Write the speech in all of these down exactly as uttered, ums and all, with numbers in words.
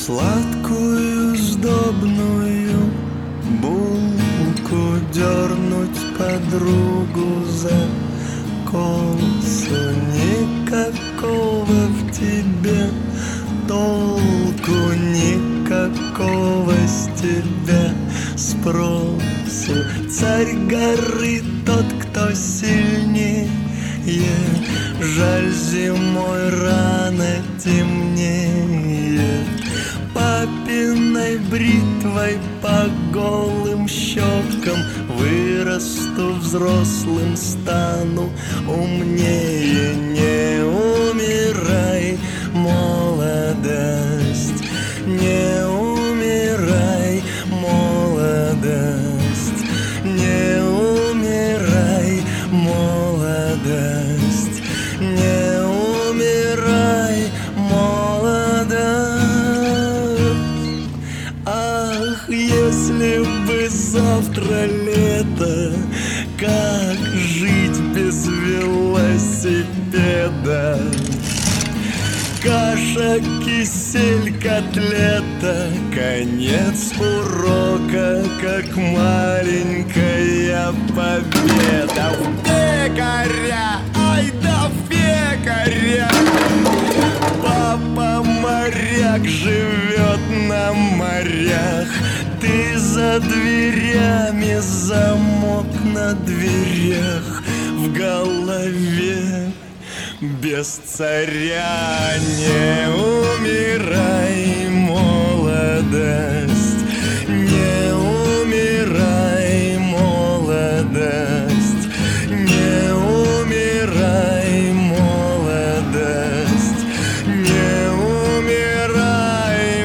Сладкую сдобную булку, дернуть подругу за колсу. Никакого в тебе толку, никакого с тебя спросу. Царь горы тот, кто сильнее, жаль, зимой рано темнее. Папиной бритвой по голым щекам вырасту взрослым, стану умнее. Не умирай, молодость, не умирай, молодость, не умирай, молодость, не умирай, молодость. Ах, если бы завтра лето, как жить без велосипеда? Каша, кисель, котлета, конец урока, как маленькая победа. В пекаря, ай да в пекаря! Папа моряк живет на морях. Ты за дверями, замок на дверях, в голове без царя. Не умирай, молодость, не умирай, молодость, не умирай, молодость, не умирай,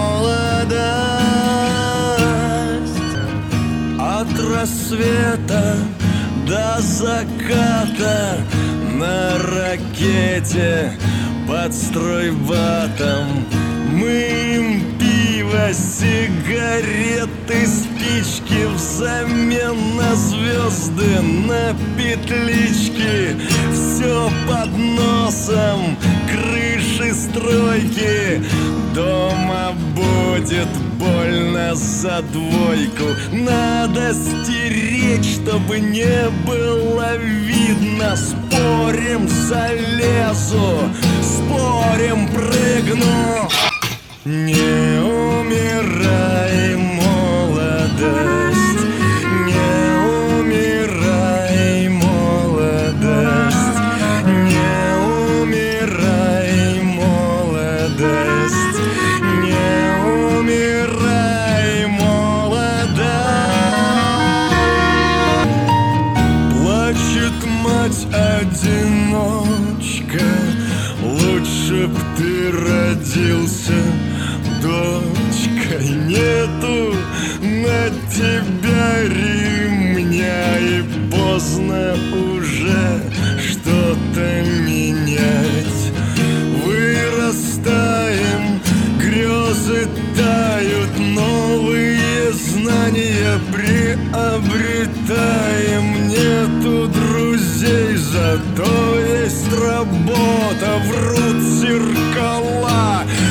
молодость. От рассвета до заката на ракете под стройбатом мыем пиво, сигареты, спички взамен на звезды, на петлички. Все под носом, крыши стройки. Дома будет больно за двойку. Надо стереть, чтобы не было видно. Спорим, залезу, спорим, прыгну. Не умирай, молодость, не умирай, молодость, не умирай, молодость, не умирай, молодость. Плачет мать одиночка, лучше б ты родился, дочка. Нету на тебя ремня, и поздно уже что-то менять. Вырастаем, грезы тают, новые знания приобретаем. Нету друзей, зато есть работа, врут зеркала.